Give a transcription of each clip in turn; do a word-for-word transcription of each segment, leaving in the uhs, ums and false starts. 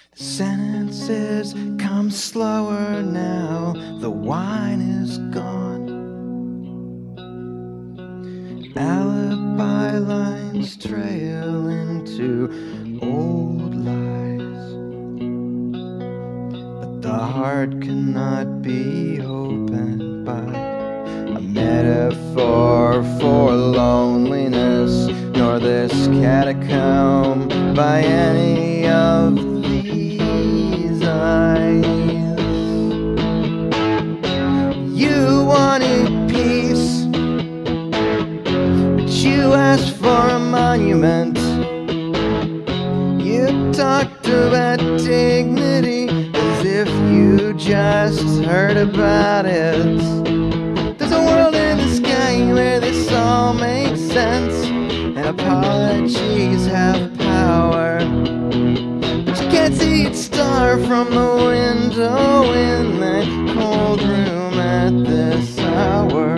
The sentences come slower now, the wine is gone. Alibi lines trail into old lies, but the heart cannot be opened by a metaphor for loneliness, nor this catacomb by any of these eyes. You wanted peace, but you asked for a monument. You talked about dignity as if you just heard about it. There's a world in the sky where this all makes sense, and apologies have power. But you can't see its star from the window in that cold room at this hour.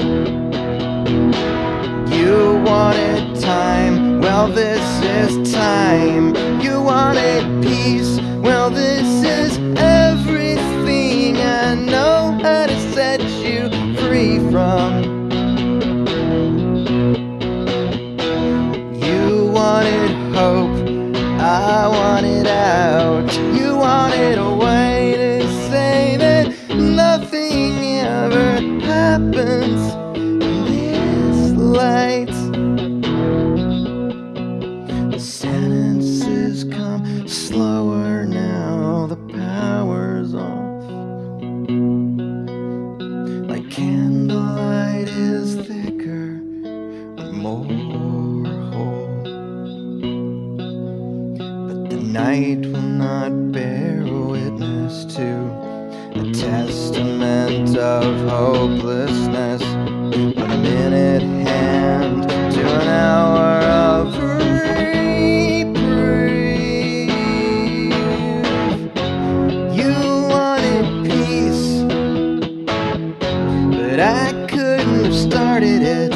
You wanted time, well this is time. You wanted peace, well this is everything I know how to set you free from. You wanted hope, I wanted out. You wanted a way to say that nothing ever happens in this light. The sentences come slower now, the power's off. Like candlelight is thicker or more whole, but the night will not bear witness to a testament of hopelessness, a minute hand to an hour of reprieve. You wanted peace, but I couldn't have started it.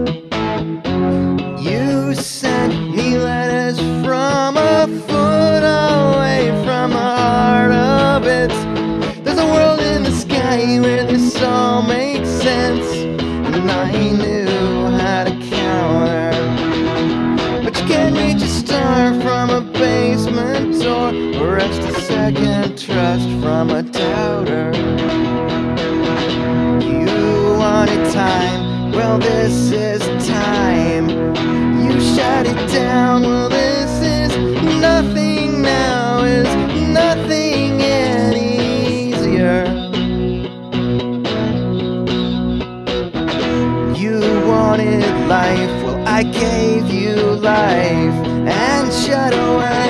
You sent me letters from a foot away from the heart of it. There's a world in the sky where this all makes sense, and I knew how to counter. But you can't reach a star from a basement door, or wrest a second trust from a doubter. You wanted time, well this is time. You shut it down, well this is nothing now, is nothing any easier. You wanted life, well I gave you life and shut away